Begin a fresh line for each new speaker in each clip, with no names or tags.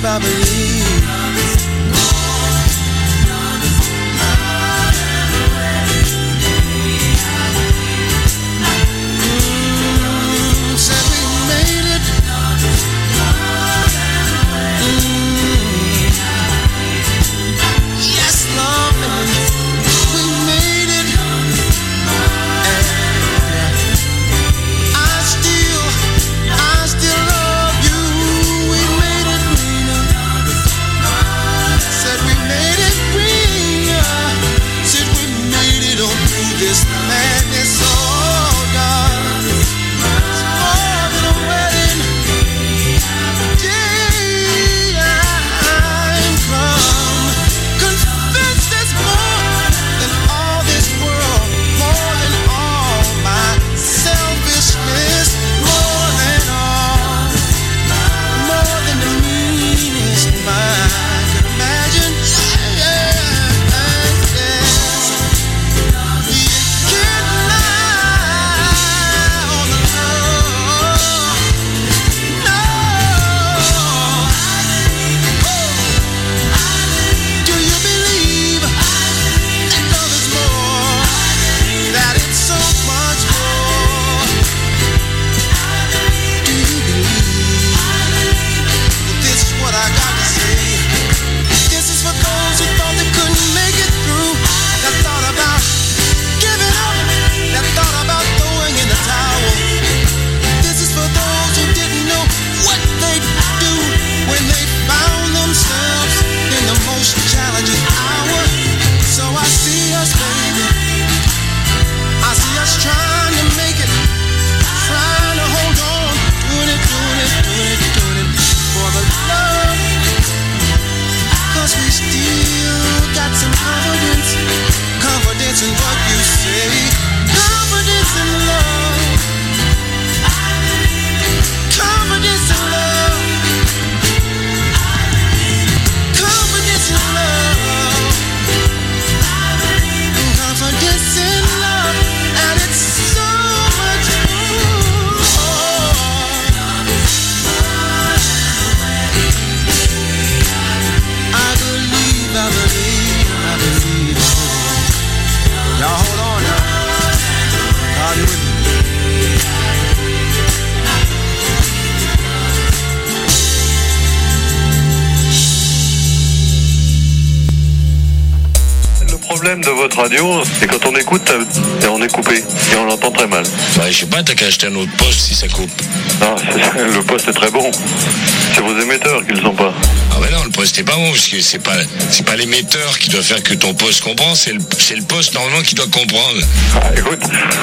problème de votre radio, c'est quand on écoute et on est coupé et on l'entend très mal.
Bah, je sais pas, t'as qu'à acheter un autre poste si ça coupe.
Non, le poste est très bon. C'est vos émetteurs qui le sont pas.
Ah ouais non, le poste est pas bon parce que c'est pas l'émetteur qui doit faire que ton poste comprend, c'est le poste normalement qui doit comprendre.
Ah, écoute,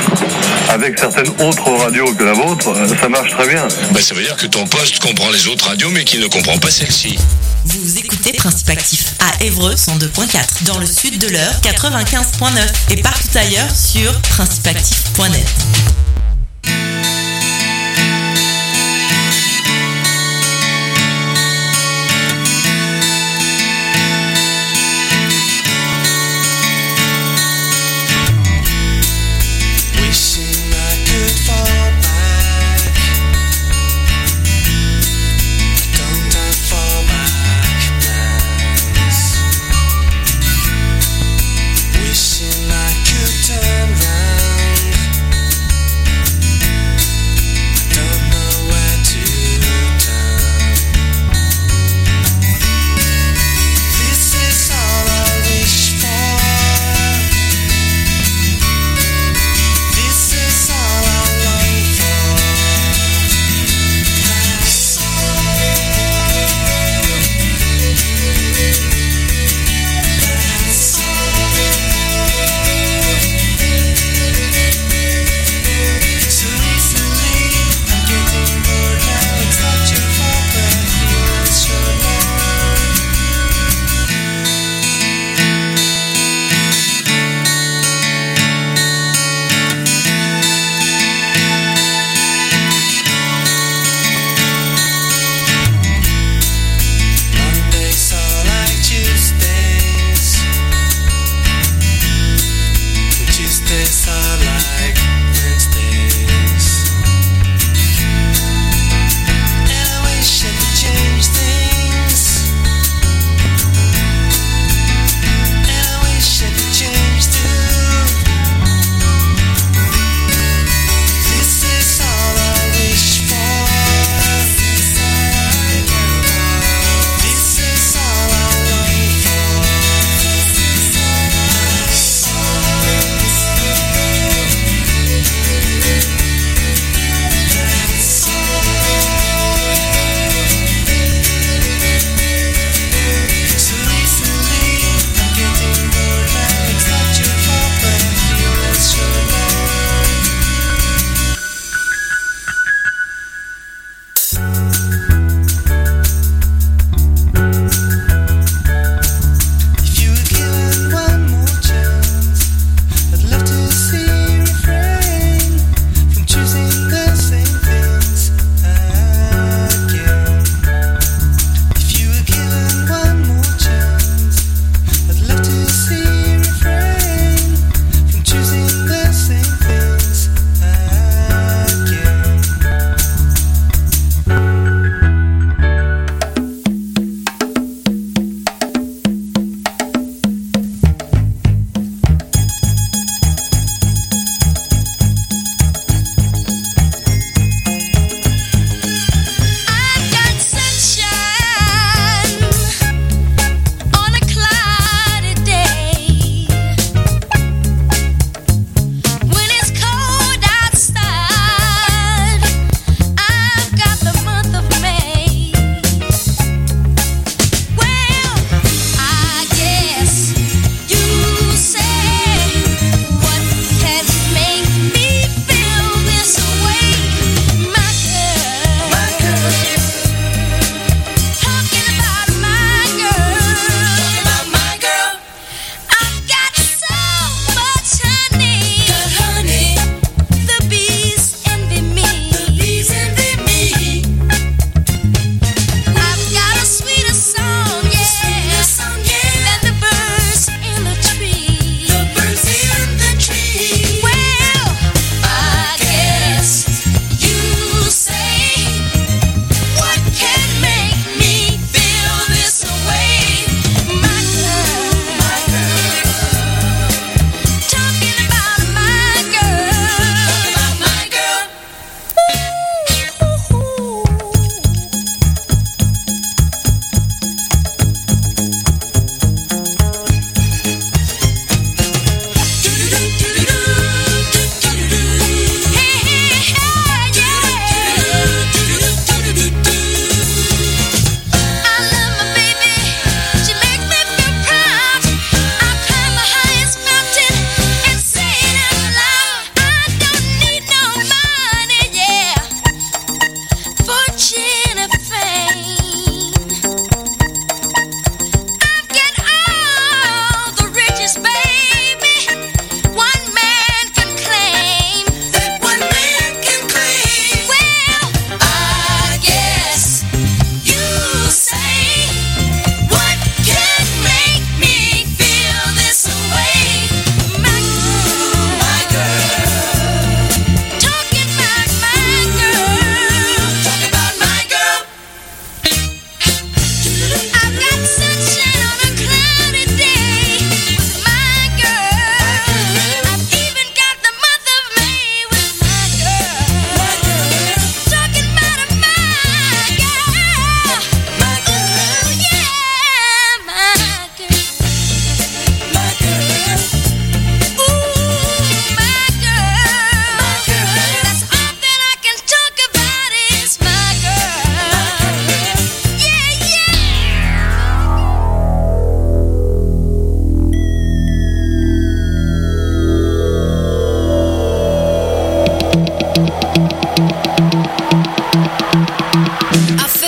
avec certaines autres radios que la vôtre, ça marche très bien.
Bah ça veut dire que ton poste comprend les autres radios mais qu'il ne comprend pas celle-ci.
Vous écoutez Principe Actif à Évreux 102.4, dans le sud de l'Eure 95.9 et partout ailleurs sur principeactif.net.
Wishing I could turn round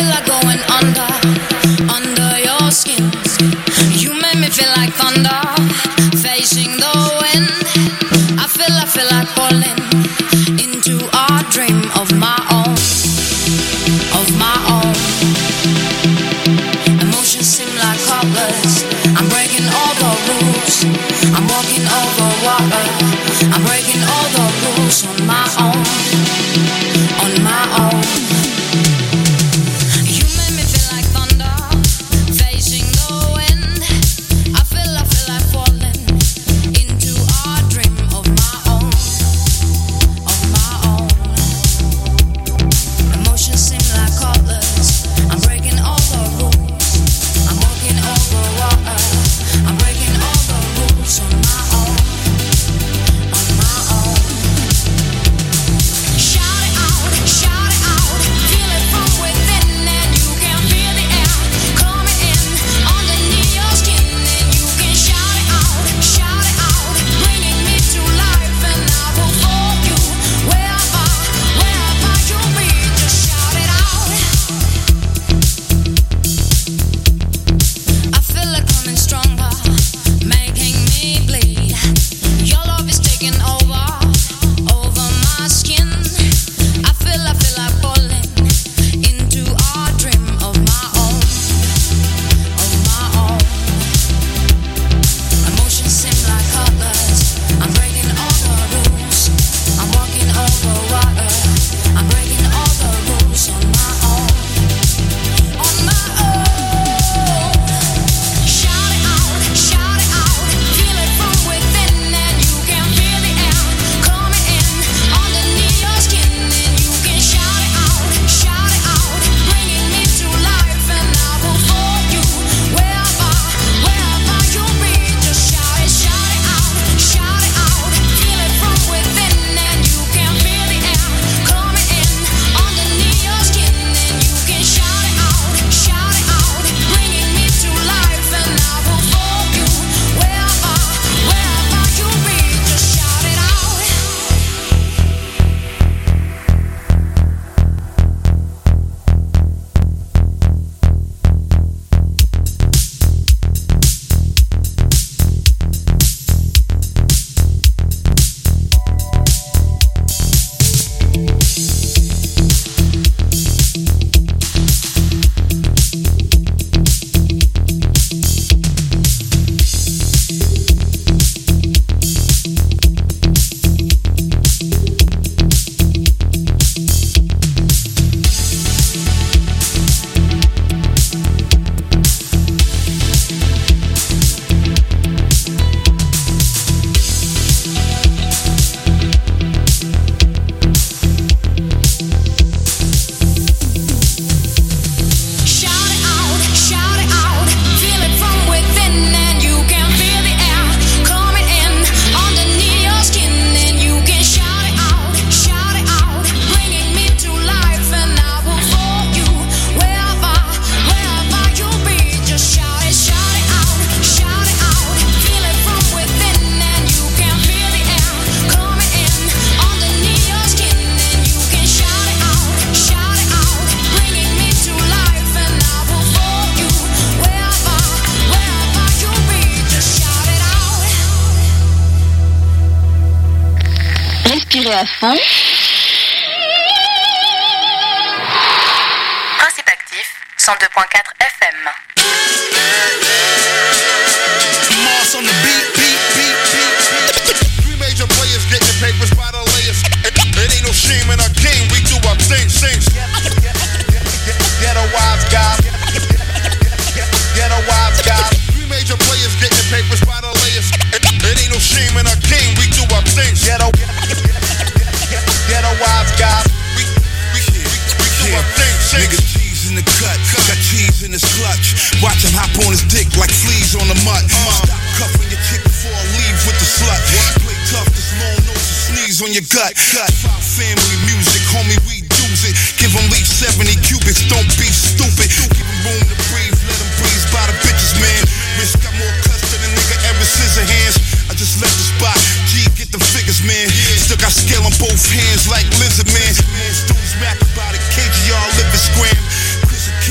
feel like going under your skin. You make me feel like thunder, facing the wind. I feel like falling into a dream of my own, Emotions seem like colors. I'm breaking all the rules. I'm walking over water. I'm breaking all the rules on my own. You make me feel like thunder, facing the wind. I feel like falling into a dream of my own. Emotions seem like colors. I'm breaking all the rules. I'm walking over water. I'm breaking all the rules on my own. Shout it out, feel it from within, and you can feel the air coming in underneath your skin, and you can shout it out, bringing me to life, and I will follow you wherever you be. Just shout it out. I feel like coming stronger, making me bleed. Your love is taking over my skin. I feel like falling into a dream of my own. Emotions seem like colors. I'm breaking all the rules. I'm walking over water. I'm breaking all the rules on my own. Shout it out, feel it from within, and you can feel the air coming in underneath your skin, and you can shout it out, bringing me to life, and I will follow you wherever you be. Just shout it out, feel it from within, and you can feel the air coming in underneath your skin, and you can shout it out, bringing me to life, and I will follow you wherever you be. Just shout it out. Shout it out, feel it from within, and you can feel the air coming in underneath your skin, and you can shout it out, bringing me to life, and I will follow you wherever you be. Just shout it out, feel it from within, and you can feel the air coming in underneath your skin, and you can shout it out, bringing me to life, and I will follow you wherever you be. Just shout it out.
Respirez à fond.
Principe actif, 102.4 FM.
Moss on the beat. Three major players getting papers by the layers. It ain't no shame in our game. We do our thing. Ghetto wives, guys. Three major players getting papers by the layers. It ain't no shame in our game. We do our thing. Ghetto wives, guys. We do our thing.
Nigga cheese in the cut, got cheese in his clutch. Watch him hop on his dick like fleas on the mutt. Stop cuffing your chick before I leave with the slut. Play tough, this long nose and sneeze on your gut. Five family music, homie, we use it. Give him at least 70 cubics, don't be stupid. Give him room to breathe, let him breathe by the bitches, man. Rich got more cuss than a nigga ever scissor hands. I just left the spot, G, get the figures, man. Still got scale on both hands like lizard, man. Most dudes rap about it, KGR live and scram. Chris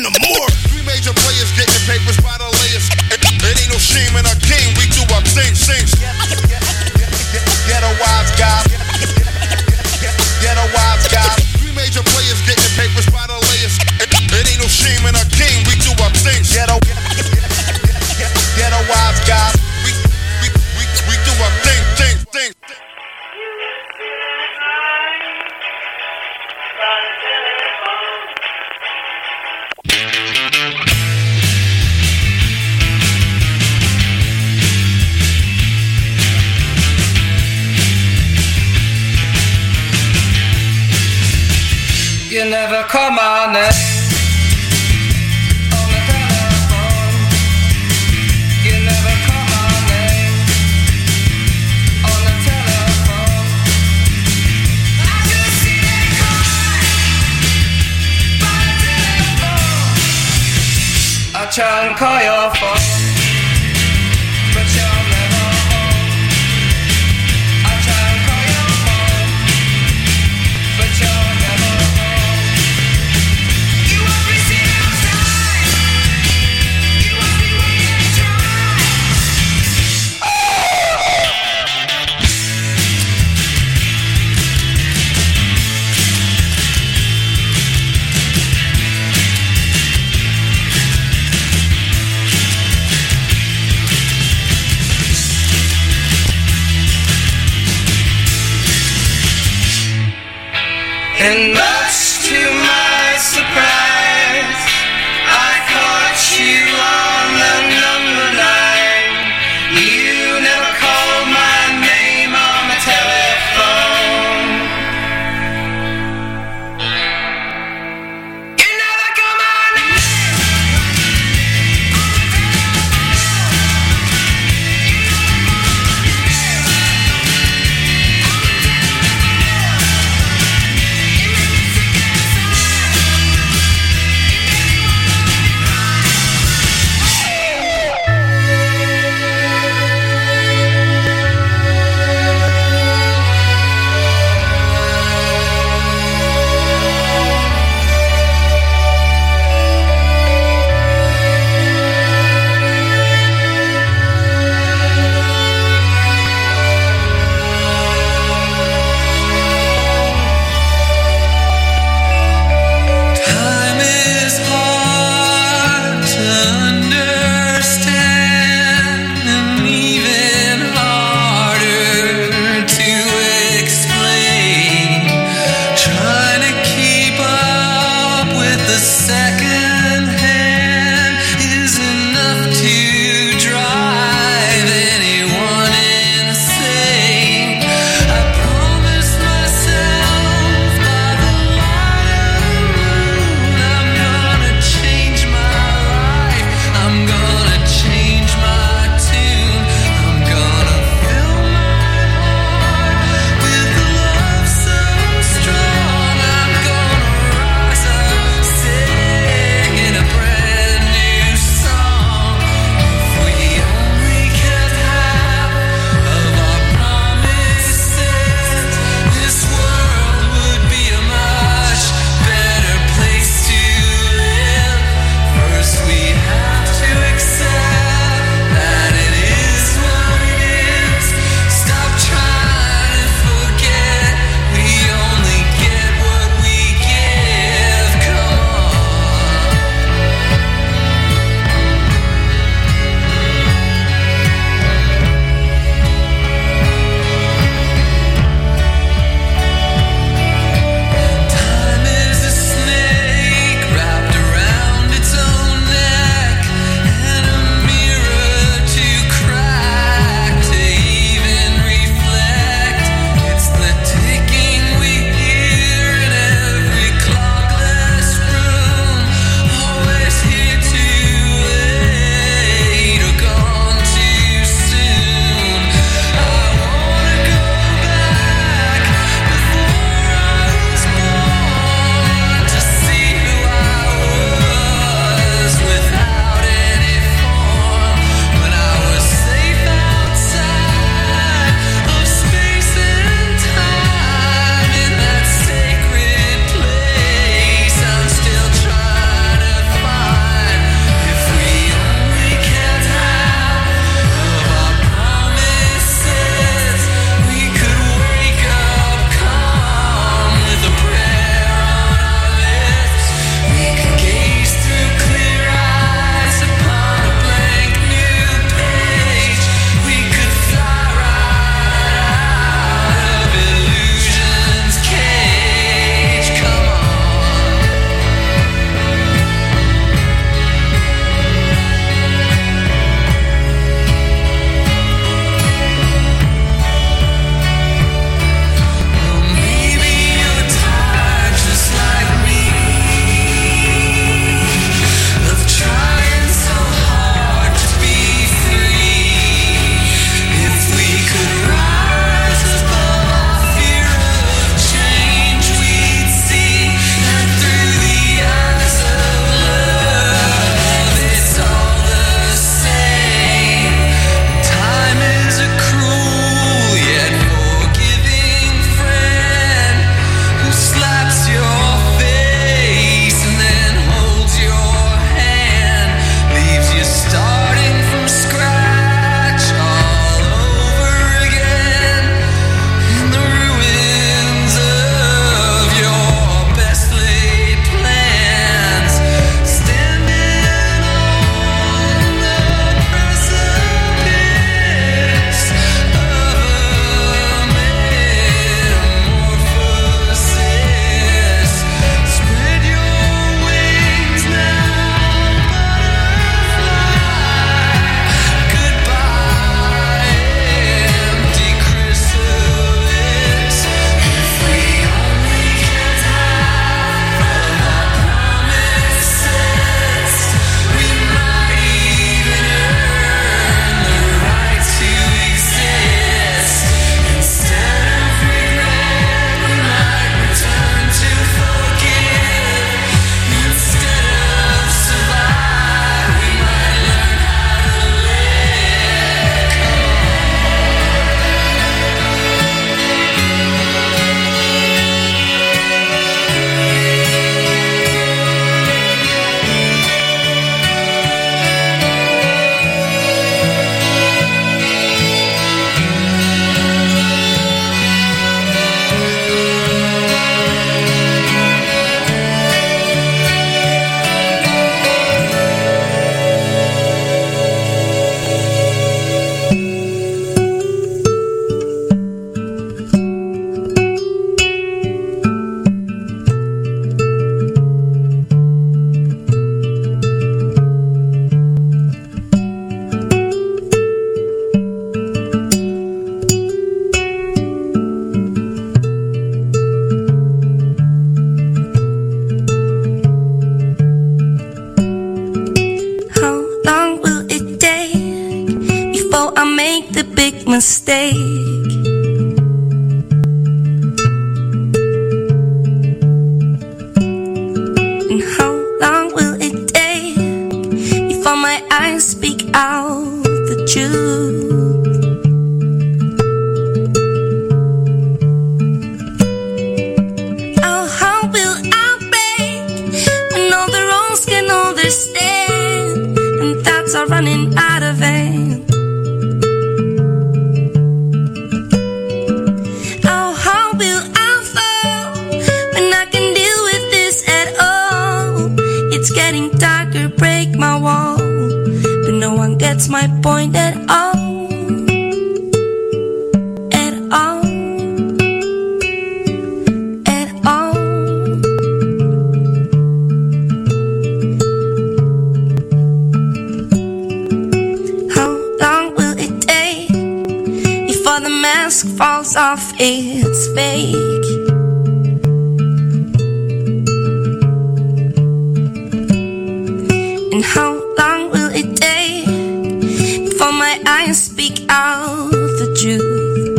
in the morgue.
Three major players getting papers by the layers. It ain't no shame in our game, we do our thing, sings. Ghetto wise guys. Ghetto wise guys. Three major players getting papers by the layers. It ain't no shame in our game, we do our thing. Ghetto wise guys. We do our thing.
You never call my name on the telephone. You never call my name on the telephone. I just see that call by the telephone. I try and call your phone, but you're never home. I try and call your phone, but you're never home. And much to my surprise, I caught you on the number 9. You never called my name on the telephone. You never called my name on the telephone.
mistake. And how long will it take before my eyes speak out the truth? Oh, how will I break when all the wrongs can understand and thoughts are running out of hand? Oh, how will I fall when I can deal with this at all? It's getting darker, break my wall, but no one gets my point at all. At all. At all. How long will it take before the mask falls off its fake? And how long will it take before my eyes speak out the truth?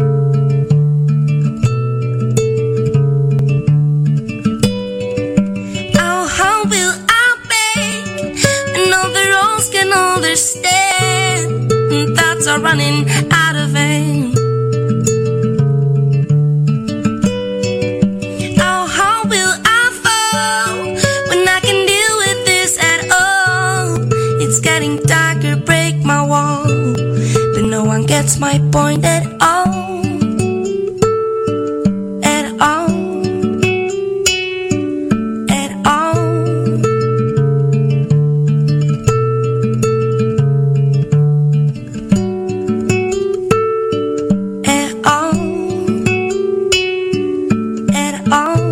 Oh, how will I break when all the wrongs can understand and thoughts are running out of hand? Oh, how will I fall when I can deal with this at all? It's getting darker, break my wall, but no one gets my point at all. At all. At all. At all. At all.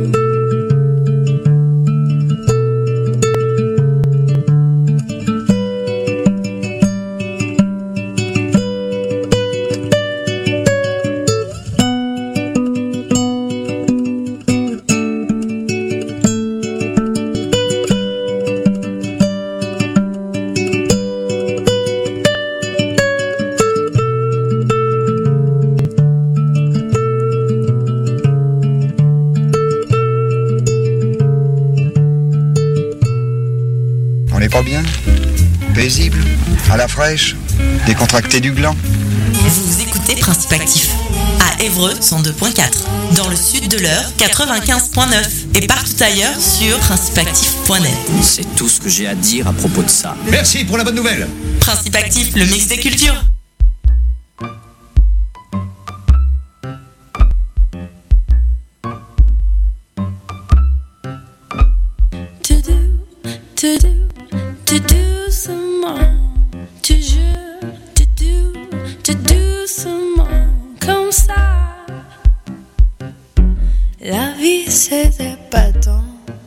On n'est pas bien? Paisible? À la fraîche? Décontracté du gland?
Vous écoutez Principe Actif à Évreux 102.4, dans le sud de l'Eure 95.9 et partout ailleurs sur principeactif.net.
C'est tout ce que j'ai à dire à propos de ça.
Merci pour la bonne nouvelle.
Principe Actif, le mix des cultures.
Tout doucement, toujours, tout doucement, comme ça. La vie c'est épatant.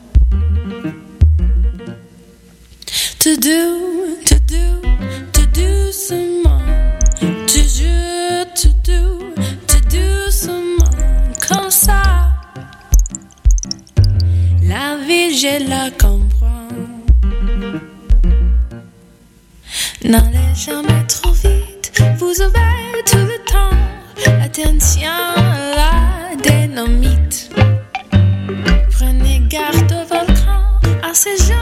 Tout doucement, toujours, tout doucement, comme ça. La vie je la comprends. N'allez jamais trop vite, vous avez tout le temps. Attention à la dynamite. Prenez garde au volcan, à ces gens.